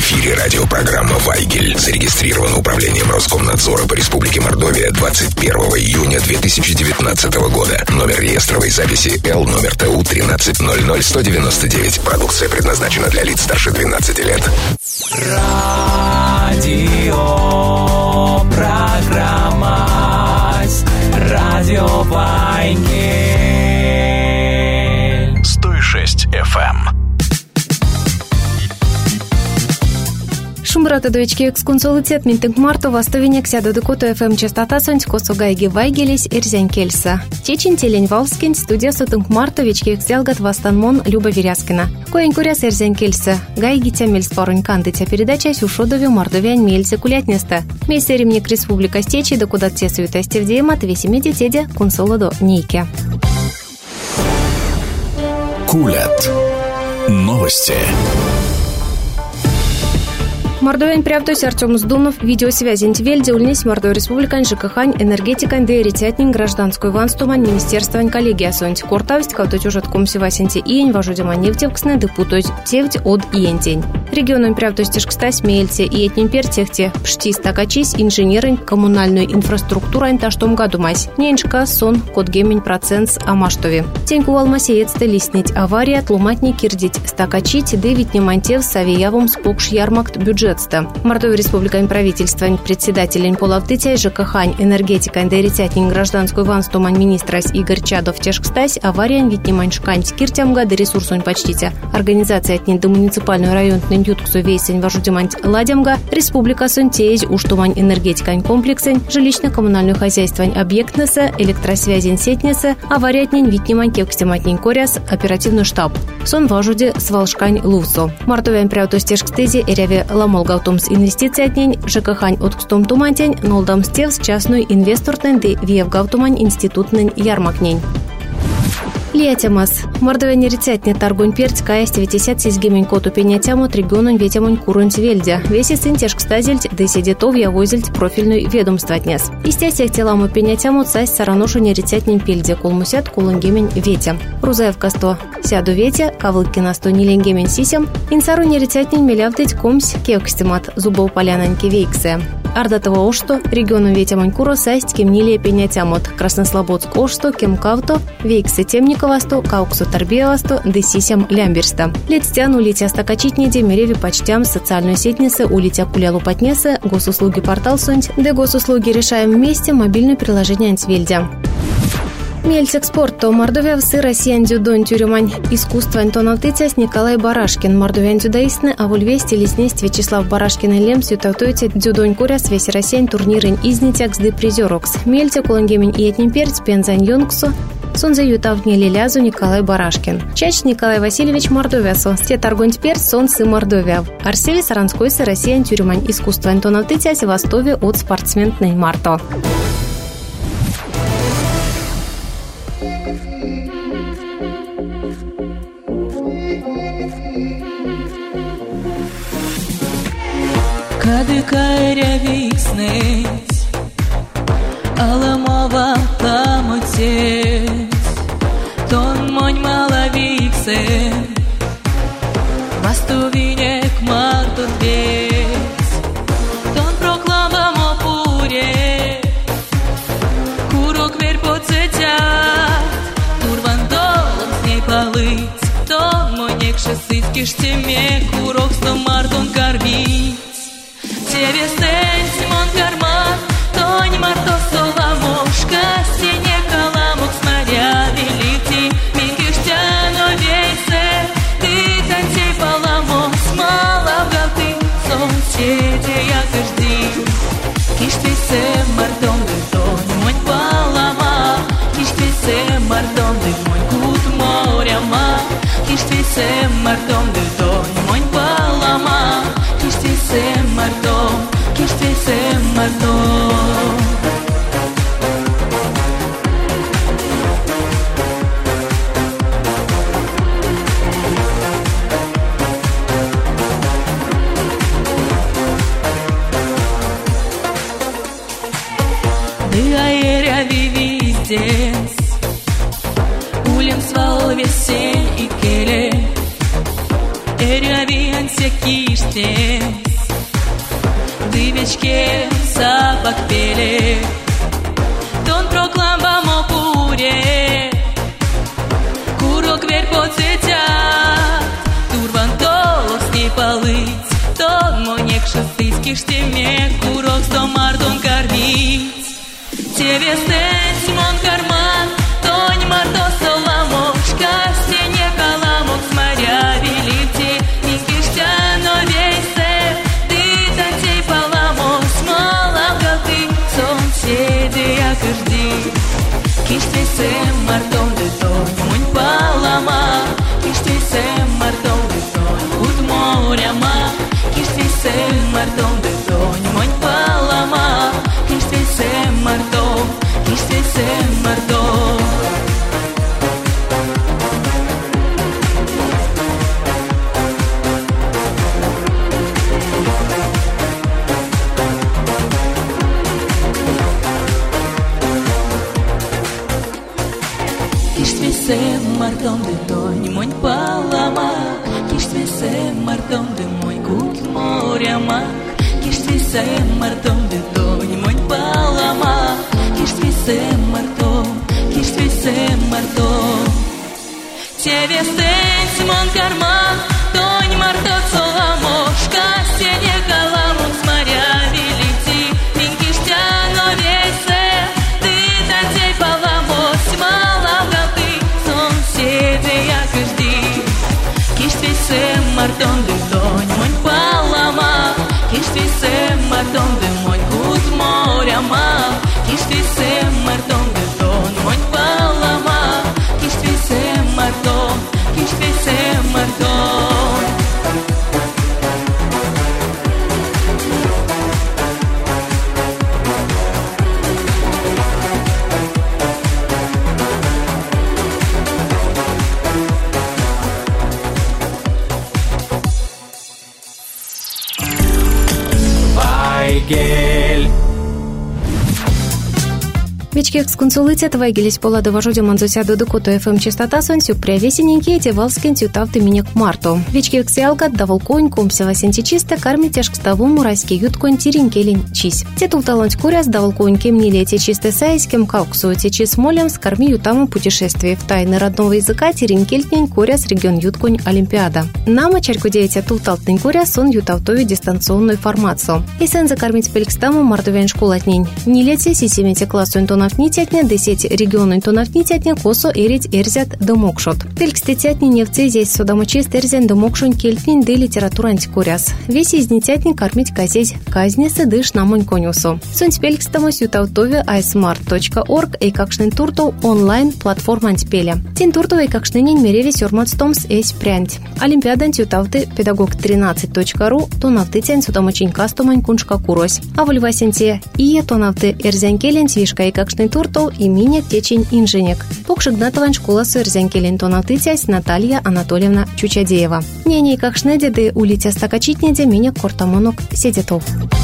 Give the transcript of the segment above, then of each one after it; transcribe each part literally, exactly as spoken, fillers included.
эфире радиопрограмма «Вайгель». Зарегистрировано управлением Роскомнадзора по Республике Мордовия двадцать первого июня две тысячи девятнадцатого года. Номер реестровой записи Л номер Т У тринадцать ноль ноль сто девяносто девять. Продукция предназначена для лиц старше двенадцати лет. Радио программа Радио Вайгель сто шесть эф эм. Шумбрата довички эксконсолитет минтинг марто вастовине ксяда декото эф эм частота сонь косо гайги вайгелись эрзянь кельса. Течин телень валскин студия сотинг марто вечки эксялгат вастанмон Люба Веряскина. Коень куряс эрзянь кельса. Гайги тямель спорунь кандытя передача сюшодове мордовянь мельце кулятнеста. Месте ремник республика стечи да куда те суетасти в деймат весеми детеде консолодо нейке. Кулят. Новости. Мордовян Приавтось Артем Сдунов, видеосвязи Интвельде, Ульнись Мордов Республикан, ЖКХань, энергетикан, дейритятнин, гражданскую ванстуман, министерствовань, коллегия сонть, кортавсть, кауточужат комсевасенти иень, важудиман нефтевксне, депутось тевдь от иентень. Регионам Приавтось тяжкстась, мельте, и этним пертехте, пшти стакачись, инженерын, коммунальную инфраструктуру, та что году мась. Неньшка, сон, код гемень процент амаштове. Теньку алмасеецте листнить авария, тлуматни кирдить, стакачить, девять немантев, савиявом, спокш ярмакт бюджет. Мордовия республикань правительства, председатель полавтытя, ЖКХань, энергетика, дейритятнин, гражданскую ванстумань министрась Игорь Чадов тяжкстась, авария витнимань шканць киртямга, да ресурсунь почтите. Организация отнин до муниципальную районную ютксу вейсень важудимань ладямга, республика сунтеезь уштумань энергетикань комплексень, жилищно-коммунальную хозяйствань объектнеса, электросвязень сетнеса, авария отнин витнимань кевкстематнин коряс, оперативный штаб. Сон важуде свалшкань лувсо. Мордовия Приавтось тяжкстези эряве ламол Гаутомс инвестиции отнень, ЖКХань откстом тумантень, нолдам стевс частную инвестортнень, де виев Гаутумань институтнень ярмакнень. Лиятямас. Мордовяне рецятне торгунь перц каясть ветисят сизгемень коту пенятям от регионун ветямунь курунь вельдя. Весь сын тяжкстазельть, да сидетов я возельть профильную ведомство отнес. Истясях теламу пенятям от сась сараношу не рецятнень пельдзе кулмусят кулунгемень ветя. Рузаев касто сяду ветя, кавлыкина сто ниленгемень сисям, инсару не рецятнень мелявтыть комсь кевкстемат зубов полянаньки вейксе. Ардатова ошто, региону ветямунь куро састь кемнилия пенятям от Краснослободск ошто, кемкавто, вейксе темниковасто, кауксу торбеевасто, да сисям лямберста. Летстян улетя стакачитниде, мереви почтям социальную сетнице, улетя кулялу патнеса, госуслуги портал сонть, да госуслуги решаем вместе, мобильное приложение антвельдя. Мельтекспорт, то Мордовия всы Россиян дюдон тюрюмань искусство Антонавтытяс Николай Барашкин, Мордовян дюдаисны, а в Ульвесте леснесть Вячеслав Барашкин и Лемс ютавтуйте дюдонь куряс весь Россиян турнирын изнитякс де призерокс. Мельте кулангемень и этним перц пензань йонгсу, сонзе ютавтни лилязу Николай Барашкин. Чач Николай Васильевич Мордовясо, сте торгонь перц сон сы Мордовия. Арсеви Саранской сы Россиян тюрюмань искусство Антонавтытяс Востове от спортсмен Марто. Кадыкайря викснесь, аламова ламутец, тон монь мала виксе, вастувинек марту вец, тон проклама мопуре, курок вер поцетят, турван долом с ней полыть, тон монек шесыцки штеме, курок сто мартон корвить. Тебе стэнь, мон карман, тонь марто соломошка, сине каламук снаряды лети, минкиштяно вейсе, ты танцей паламос, мала в галты, солнцете я каждый. Киштвисе мартон ты тонь, монь палама, киштвисе мартон ты монь кут моряма, киштвисе мартон ты тонь, монь палама, киштвисе мартон, киштвисе мартон. Дыаеря вивиздец, улем свал весень и келе, Эрявианся киштес, дывечке запах пеле, тон прокламба мокуре, курок вер поцетя, турван толовский полыть, тон монек шестыцкий штеме, курок сто мартон кормить. Тебе стэнь мон карман, тонь марто соломошка, стене каламок с моря велите, инкиштяно вейсе, ты танцей паламос, малавка ты, соседи якорди. Киштвесе мартон де тонь, мунь палама, киштвесе мартон де тонь, уд моряма, киштвесе мартон де тонь, мунь палама, киштвесе мартон, киштвесе мартон. Киштвесе мартон де тонь, мунь палама, киштвесе мартон де мой кут моряма, киштвесе мартон де тонь, мунь палама, киштвесе мартон, киштвесе мартон. Тебе стэнь мон карман, тонь марто соломошка, стене каламут с моря велити, минкиштяно вейсе, ты танцей паламос, малавка ты, соседи якорди. Киштвесе мартон де тонь, мунь палама, киштвесе мартон де мой кут моряма, киштвесе мартон де тонь, мунь палама, киштвесе мартон, киштвесе мартон. Вайгель. Вечки эксконсулитет Вайгелис пола довожу манзуся до докуту эф эм частота сонсюк прявесененькие те валскин тютавты минек марту. Вечки эксиалка давал конь компсева сентичиста карми тяжк ставу мурайский ютконь тиринкелин чись. Те тулталонь куряс давал конь кемнили те чисты сайским кауксу те чис молем скарми ютаму путешествие в тайны родного языка тиринкельтнень куряс регион ютконь олимпиада. Нама чарку деятя тулталтнень куряс сон ютавтою дистанционную формацию. И сен закармить пелькстаму мартовен школатнень. Не лете сисимете классу интонов нитятня, десять регион интонов нитятня, косо эрить эрзят домокшот. Пелькстетятни невцы здесь судомочист эрзен домокшон кельтнин де литература антикуряс. Весь из нитятни кормить казеть казнесы дыш намонь конюсу. Сунь пелькстамос ютавтове айсмарт точка орг и какшнен турту онлайн платформа антипеля. Тин турту и какшненень мереви сюрматстомс эсь прянть. Олимпиада антютавты педагог тринадцать точка ру тонавты тянь судомочин кастомань куншка курось. А в львасенте и тонавты эрзянкелен свишка и как туртол и минек течень инженек. Покшигнатован школа сырзянкелен тонавтытясь Наталья Анатольевна Чучадеева. Неней как шнедеды улитя стакачитнеде минек кортамонок седетов.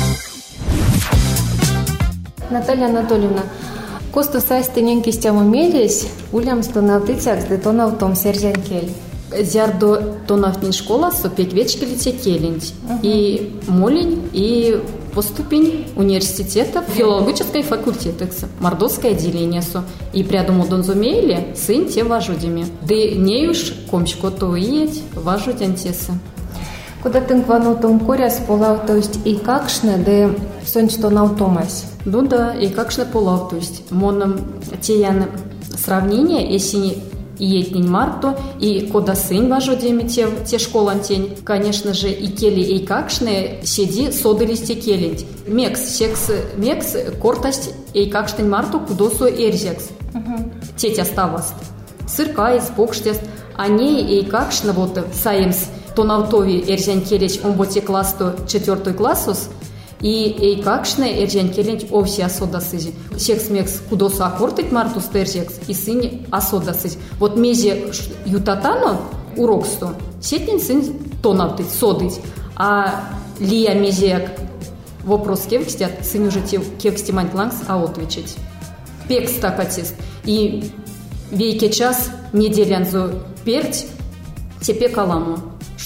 Наталья Анатольевна, косту сайстынен кистямо мересь, улям стонавтытясь де тонавтом сырзянкель. Зярдо тонавтнин школа сопек вечкелите келинь. И молень, и поступень университета филологической факультета, мордовское отделение со. И прядумал донзумейле сын те важудями. Да не уж комчко то иеть важудянтеса. Куда ты кванутом коряс полав, то есть и какшне, да сончто наутомась? Ну да, и какшне полав, то есть моном теян сравнение, если и етнень марту, и кода сын важудеми те, те школантень, конечно же, и кели, и какшне седи содылисте келить. Мекс, секс, мекс, кортасть, и какштень марту кудосу эрзекс. Uh-huh. Тетя ставаст. Сырка из покштест, они и какшне вот саемс тонавтови эрзян келич омботе классу четвертый классус, и и какшне эрзян келич овси асодасызи. Секс мекс кудосу акортить марту стерзекс, и сын асодасызи. Вот мезе ютатано уроксто, сетнин сын тонавтыть, содыть, а лия мезеяк вопрос кевкстят, сын уже кевкстимань лангс, а отвечать. Пекс такатист. И вейке час неделянзу перть тепе каламу.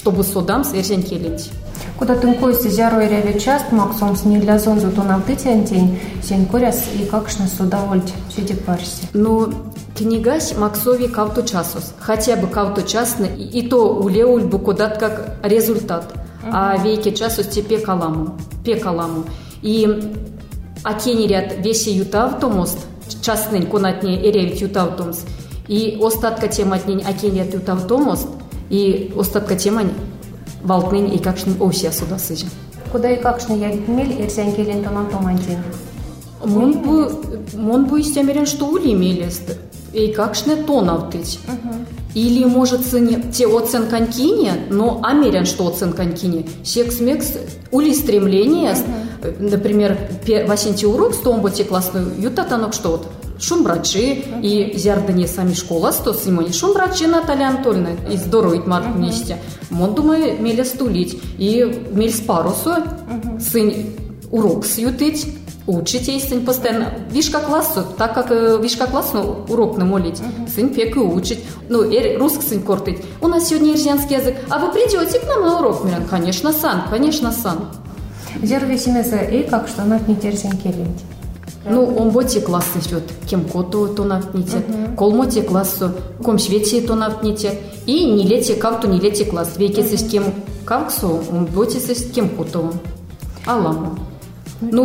чтобы содам сверзен келить. Куда тынкойся зярой реве част, максом с не для зонзу то нам ты тянтень, сень коряс и какшна суда вольт, сиди парси. Ну, книгась максови кавто часос, хотя бы кавто часны, и то улеуль бы куда-то как результат. Uh-huh. А вейке часос те пекаламу, пекаламу. И акени ряд весе ютавтомост, частный конатне эревит ютавтомс, и остатка тем отнень акени ряд ютавтомост, и остатка тема валтнень и какшный осия сюда сыжи. Куда и какшный я мель эрсен келен тонан томантин? Мон бы, мон бы истемерен, что ули мелест, и какшный тонавтыть. Uh-huh. Или, может, те оценканкине, но амерен, что оценканкине. Секс-мекс, ули стремление, uh-huh. Например, васенти урок, что он боте классную, ютатанок что вот, шумбрачи, uh-huh. И зярдане сами школа, сто симони, шумбрачи Наталья Анатольевна, и здоровит март uh-huh. вместе. Мон, думаю, меля стулить, и мель с парусу, uh-huh. Сын урок сютыть, учить есть постоянно. Вишка классу, так как вишка классу урок намолить, uh-huh. Сын пек и учить. Ну, эр, русский сын кортить. У нас сегодня ирзянский язык. А вы придете к нам на урок? Миран, конечно, сан, конечно, сан. Зерви семеза, и как что на не терзянки лить? Ну, он боте классы ждет, кем кото то нафните, uh-huh. Колмоте классу, ком швеции то нафните, и не лете кавту, не лете класс. Веки uh-huh. С кем кавксу, он боте с кем кото. Аламу. Ну,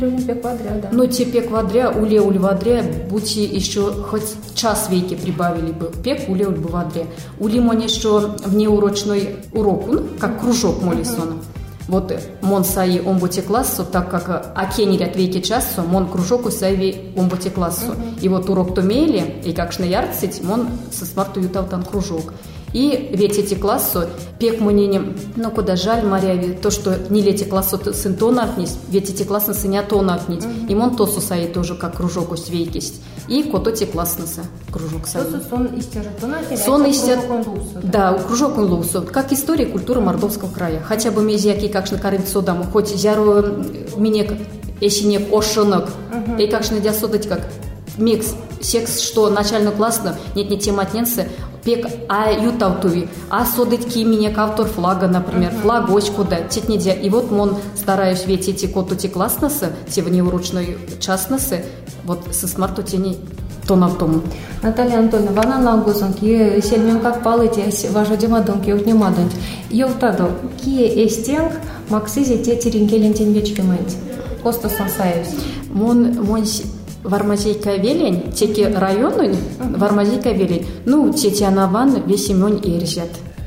да. Ну, те пек вадря, уле уль вадря, будьте еще хоть час веки прибавили бы, пек уле уль бы вадря. Ули моне что внеурочной урок, ну, как кружок молисона. Вот мон саи омботе классу, так как акенерят веки часу, мон кружок усаи омботе классу. И вот урок то мели, и как шна ярцить, мон со смарту ютал там кружок. И ведь эти классу, пек мне, ну куда жаль, Марья, то, что не лети классу сын то нафнись, ведь эти классы сыня то нафнить. Mm-hmm. И мон то сусаи тоже как кружок усвейкисть. И кото те классноса кружок саи. То сон истер, то нафнись, сон истер, да, кружок он лусу. Как история культуры Мордовского края. Хотя бы мезяки, как шна карым содам, хоть зяру минек, эсинек ошонок, и как шна дясодать, как микс, секс, что начально классно, нет, не тематненцы, пек а юталтуви, а содыть кименек автор флага, например, uh-huh. Флагочку, да, тет нельзя. И вот мон стараюсь ведь эти коту те классносы, те внеурочной частносы, вот со смарту тени то на том. Наталья Анатольевна, вана налгозонки, сельмен как палыте, ваша демадонки, вот не мадонь. Йовтадо, кие эстенг, максизи те теринкелен тень вечки мать. Просто сансаюсь. Мон, мон, Вармазейка велень, теки районы, Вармазейка велень, ну, тети анаван весь имен эрзят.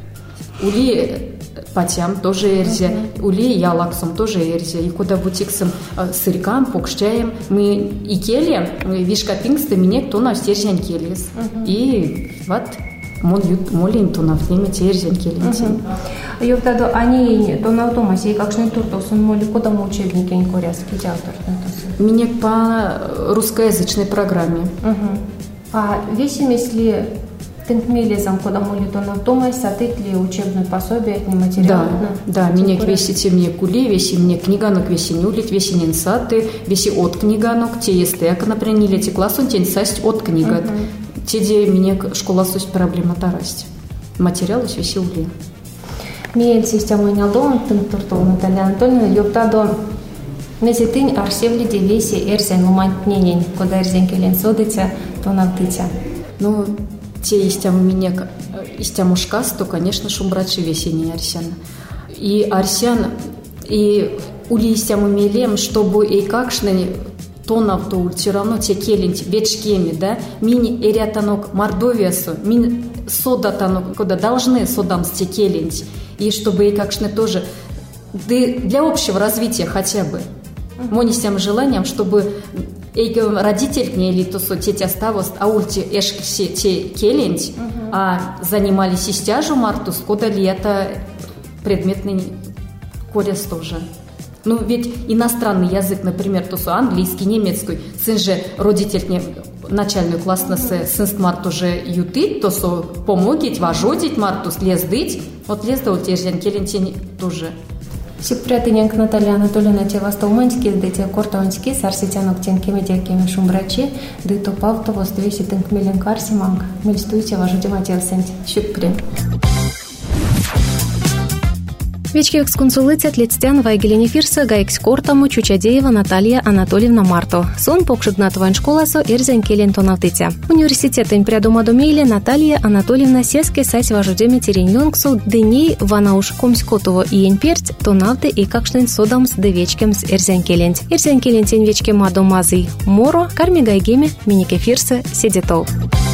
Ули патям тоже эрзя, ули ялаксом тоже эрзя. И куда бутиксом сыркам, покшчаем, мы и келем, вишка пингсты, мне кто на стерзян келес. И вот мон ют молин то на время терзян келен. Йовтадо, они то на автомасе, как шны туртосын моли, куда мы учебники не корейский театр? Меня по русскоязычной программе. Uh-huh. А весим, если тынкмелезом, куда моли то на автомасе, сатыть ли учебное пособие, не материал? Да, да, меня весите мне кули, веси мне книганок, веси не улить, веси не нсаты, веси от книганок, те есть так, например, не лети класс, он тень састь от книгат. Uh-huh. Те, где меня школа суть проблема тарасть. Материал веси ули. Миель система не алдон, тынктуртол Наталья Анатольевна, ёптадо. Месетынь арсевли девеси эрзен моментненень, куда эрзен келен содыця, то навтыця. Ну, те истям меня, истям ушкас, то, конечно, шумбрачи весенний арсян. И арсян, и ули истям умелем, чтобы и какшны то навто все равно те келен вечкеми, да, мини эрятанок Мордовиасу, мин содатанок, куда должны содам те келен, и чтобы и какшны тоже, для общего развития хотя бы. Мони с тем желанием, чтобы родитель не или то со тети оставост, а ульти эшки все те келент, а занимались истяжу мартус, куда ли это предметный корес тоже. Ну ведь иностранный язык, например, то со английский, немецкий, сын же родитель не начальную классность, сын марту же ютит, то со помогить, вожодить мартус, лездыть, вот лезда у тежден келентень тоже. Сипрятынянк Наталья Анатольевна те вастаумански, да те кортовански, сарситянок тенки медиакими шумбрачи, да то павто воствеси тенк мелен карсиманг, мельстуйте вожу демателсент. Сипря. Вечки эксконсулыцят летстян Вайгелене Фирса, Гайкс Кортаму, Чучадеева Наталья Анатольевна Марто. Сон покшигнат вайншколасо Эрзен Келен Тонавтыця. Университет прядума домейле Наталья Анатольевна Сеске сась важудеме тереньонксу дней ванауш комскотово и энперт тонавты и какштен содамс де вечкемс Эрзен Келен. Эрзен Келен тень вечке мадомазы Моро, карми гайгеме минике Фирса седетов.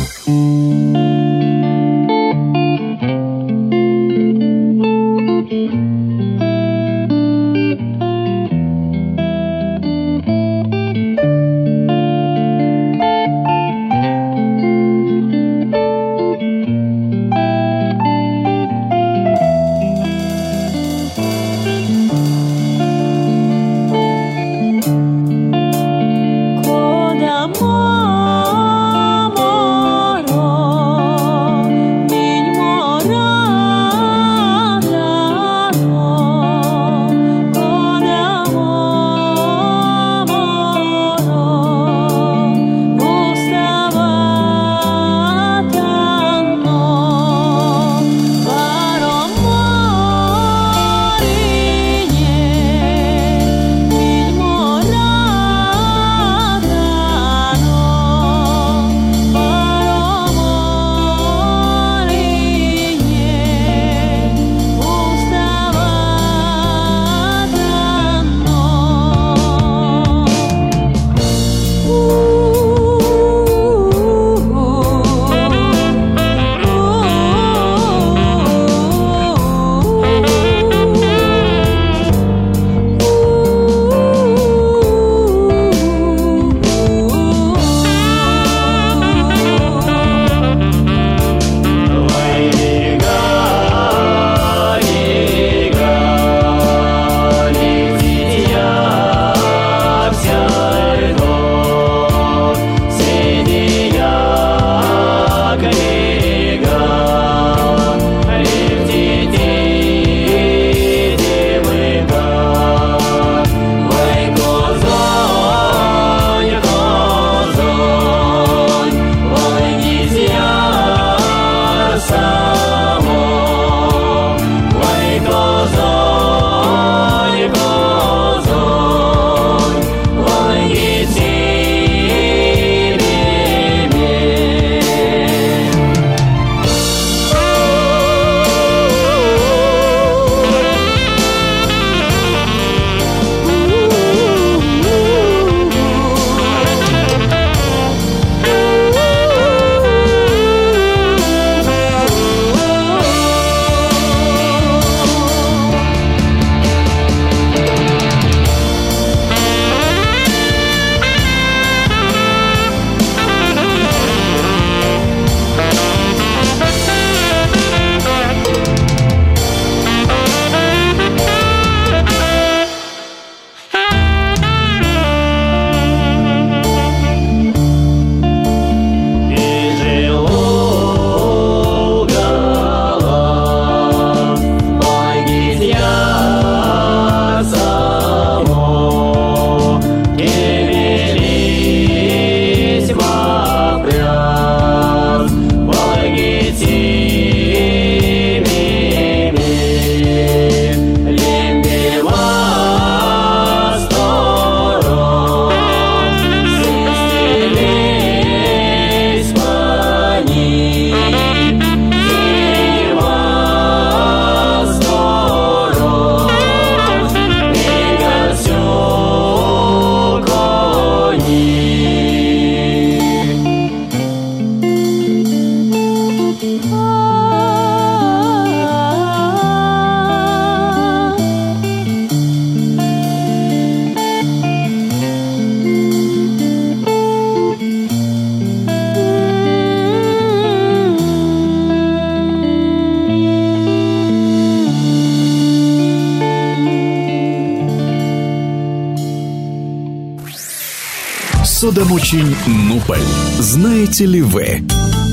Судомучень Нуполь. Знаете ли вы?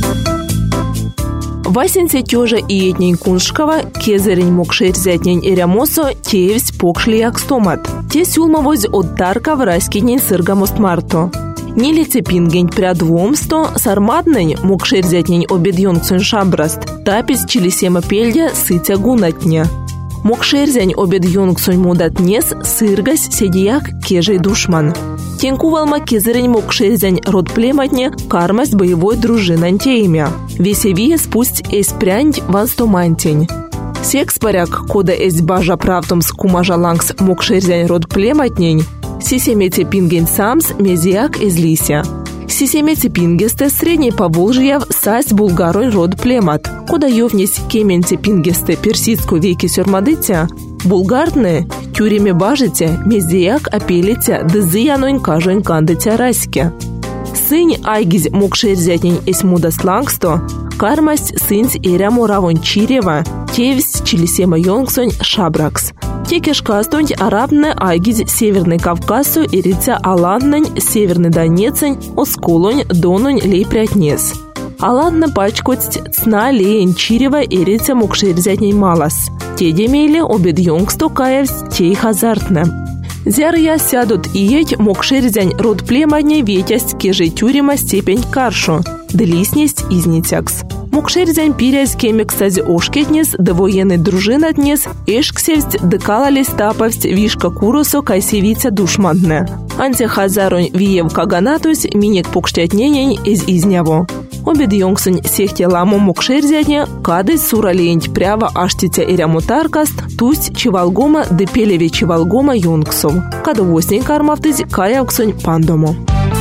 Васенце тёжа и этнень куншкова, кезерень мокшерзятнень эрямосо, теевсь покшли як стомат. Те сюлмовоз от тарка в райскиднень сыргамост марто. Нели цепингень прядвомсто, сармаднень мокшерзятнень обедьонксен шабраст, тапис чилисема пельдя сытя гунатня. Мокшерзянь обед юнгсонь мудатнес сыргась седияк кежей душман. Тенкувалма кезерень мокшерзянь родплематне кармасть боевой дружинан теимя. Весевие спусть эсь прянь ванстомантень. Секс паряк, кода эсь бажа правтомс кумажалангс мокшерзянь родплематнень, сисемете пингень самс мезияк излися. Сисемете пингесте средней Поволжья сась булгаронь род племат, кода ёвнесь кементе пингесте персидску веки сюрмадытя, булгартне тюреме бажите мезияк апелите дызыянонь кажонь кандытя раське. Сынь айгиз мокшерзятнень эсь мудаслангсто, кармасть сынсь эрямо равонь чирева, тевсь чилисема йонгсонь шабракс. Текешкастонь арабне айгиз Северный Кавказу и рица Аланнень, Северный Донецень, Осколонь, Дононь, Лейпрятнес. Аланна пачкость цна леень чирева и рица мокшерзятнень малас. Те демели обед йонгсто каевс тей хазартне. Зярья сядут и еть мокшерзянь род племадне ветясть кежей тюрема степень каршу, делиснесть изнитякс. Мокшерзянь пирясь кемек стази ошкетнес, да военный дружинатнес, эшксевсть декалались тапавсть вишка куросо кайсевица душмантне. Антихазаронь виев каганатусь минек покштятненень из изняво. Обед йонгсонь сехте ламо мокшерзятне, кадысь суралеенть прява аштитя ирямутаркаст, тусть чевалгома де пелеве чевалгома юнгсов. Када восень кармавтысь каявксонь пандому.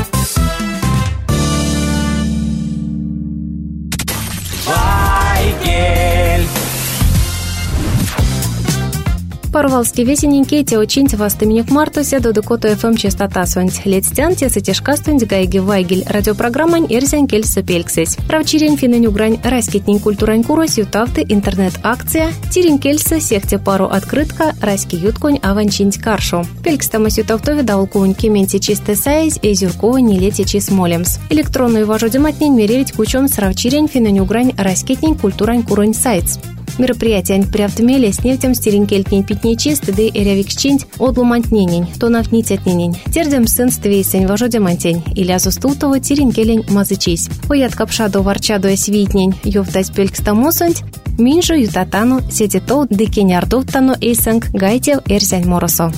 Парвалский весененький те очень вастыменек мартуся до декото эф эм частота сонть. Летстян те сатишкастунь гайги вайгель радиопрограммань эрзянь кель сопельксесь. Правчирень финеню грань райскетнень культурань курось ютавты интернет-акция. Тирень кельса сехте пару открытка райски ютконь аванчинть каршу. Пелькстамась ютавтове даволкунь кементи чисте сайз эзюркова не лете чис молемс. Электронную вожодиматнень меревить кучон сравчирень финеню грань райскетнень культурань куронь сайтс. Мероприятие прявтмеле с нефтем стиринкельтнень питней чисты да эрявикчинть одлумантненень, тонавнитятненень. Тердем сын ствейсень вожодимантень, иля зустутова тиринкелень мазычись. Оят капшадо варчадо эсвитнень, ёвтась пелькстамосонть, минжу ютатану сетито декенярдовтану эйсэнг гайтев эрзянь моросо.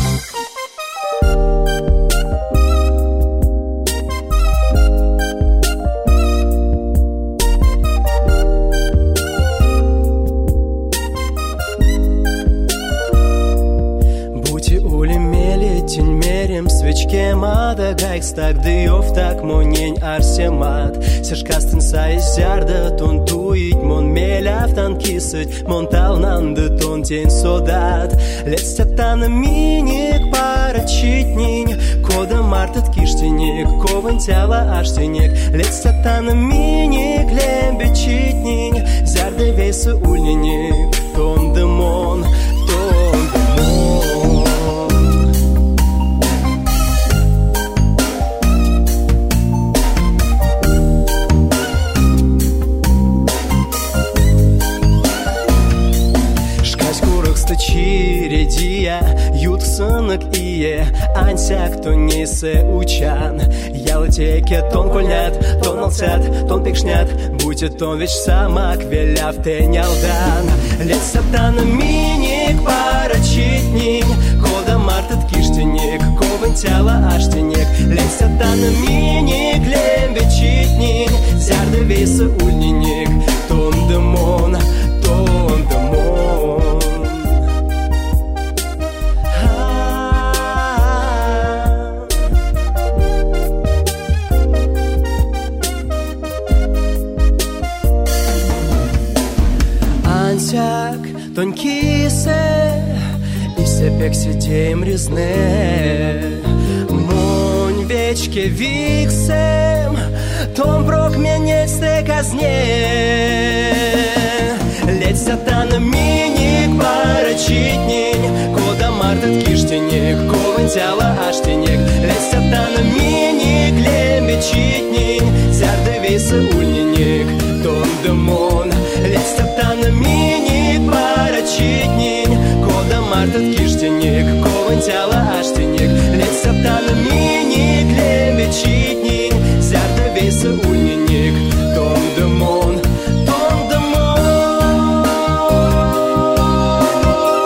Свечке мада гайкс так дыёв так монень арсемат. Сешкастын сайыз жарды тон туить мон меляфтан кисыть мон талнанды тон тень содат. Летстятаны миник парачитнинь кода мартат киштиник ковын тяла аштиник. Летстятаны миник лембечитнинь зярды весы ульниник тон дымон. Чиредия, ют сынок ие, ансяк то несе учан. Ялотеке тон кольнят, тон молчат, тон пикшнят, будет тон веч самак веляв тенялдан. Лет сатана миник парачитник, кода мартат киштиник, ковын тяла аштиник. Лет сатана миник лембечитник, зярды весы ульниник, тон дымон, тон дымон. Тонкисе и сепек сидеем резне. Монь вечке виксем, том брок менец те казне. Ледь сатана миник парачитник, кода мартат киштиник, ковын тяла аштиник. Ледь сатана миник лембечитник, зярды весы ульниник, тон дымон. Ледь сатана миник парачитник, кода мартат киштиник, ковын тяла аштиник. Ледь сатана миник лембечитник, зярды весы ульниник, тон дымон, тон дымон.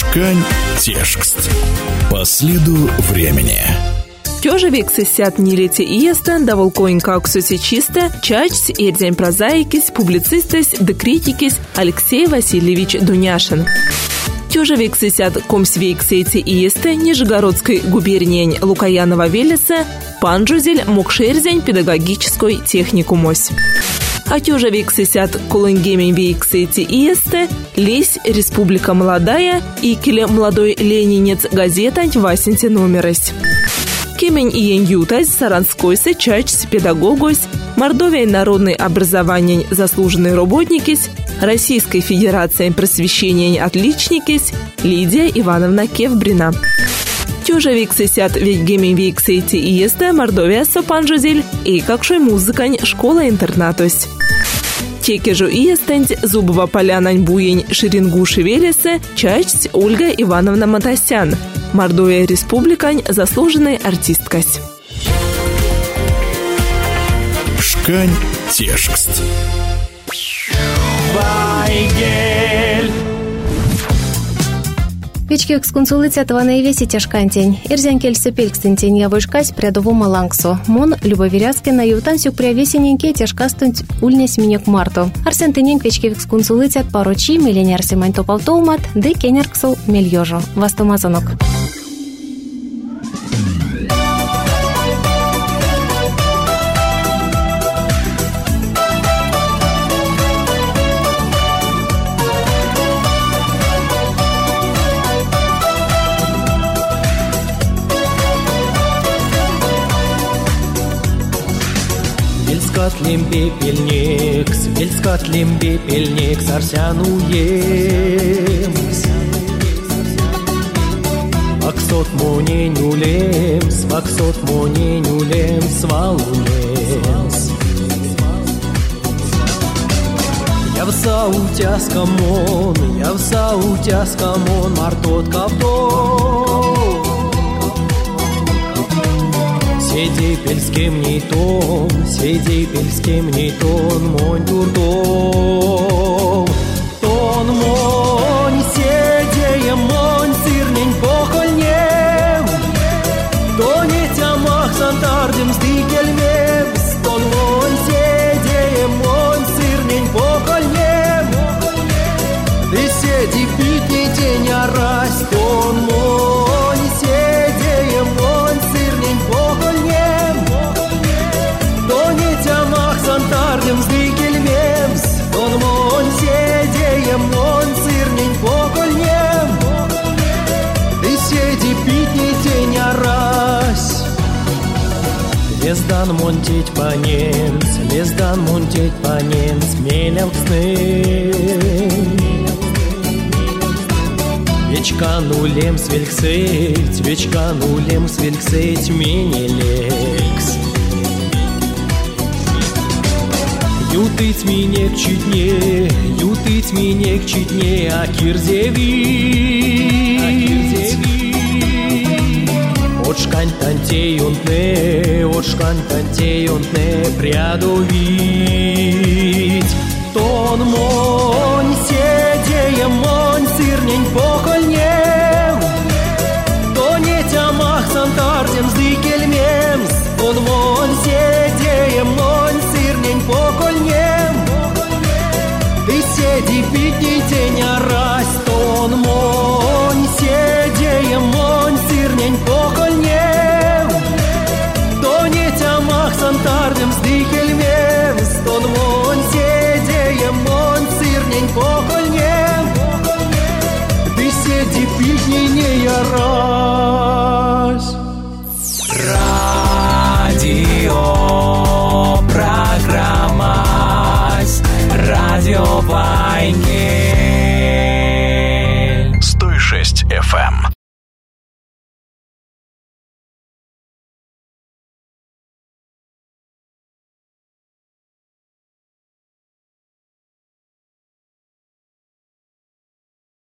Шкань текст. По следу времени. Тёже век сесят нилете иестен, да волкоинка аксуси чисто, чачс, эрдзень прозаикис, публицистес, да критикис Алексей Васильевич Дуняшин. Тёже век сесят комсвейк сейти иесте Нижегородской губернии Лукаянова Велеса, панжузель мокшерзень педагогической техникумось. А тёже век сесят кулынгемень вейк сейти иесте Лесь Республика Молодая и келе молодой ленинец газетань Васенти номерось. Кемень иен ютась саранскойся чачс педагогось, Мордовия народный образование заслуженный работникис, Российской Федерации просвещения отличникис Лидия Ивановна Кевбрина. Тёже век сесят ведь гемень век сейти иесте Мордовия сопанжузель и какшой музыкань школа-интернатось. Текежу иестенть Зубова полянань буень Шерингуши Велесе чачс Ольга Ивановна Матасян. Мордовия Республикань заслуженной артисткась. Шкань текст. Вайгель. Печки эксконсулыця твана веси тяжкантень. Ирзян кельсы пелькстентень я вышкась прядову малангсо. Мон Любовиряскина ютансюк прявесененьке тяжкастунть ульнесь минек марто. Арсен тенень печки эксконсулыця парочи миллионер семань топалтоумат, де кенерксу мельёжо. Вастомазанок. Вельскатлим пепельник, вельскатлим пепельник, сарсянуем. Ваксот моненюлем, ваксот моненюлем, свалулем. Я в саутяскамон, я в саутяскамон, мартот кавтон. Седи пельским не тон, седи пельским не тон, монь дурдом. Тон монь, седеем монь, сырнень похольнем. Тонетя мах сантардем сдикельмем. Тон монь, седеем монь, сырнень похольнем. Ты седи питни день орась, тон монь, седеем монь, сырнень похольнем. Тонетя мах сантардем сдикельмемс. Тон монь, седеем монь, сырнень похольнем. Ты седи питни день орась. Лездан монтить паненс, лездан монтить паненс, мелевксны. Вечка нулем свельксеть, вечка нулем свельксеть, менелекс. Ютыть минек читне, ютыть минек читне, а кирзевить. Отшкань тантеюнтне, отшкань тантеюнтне, прядовить.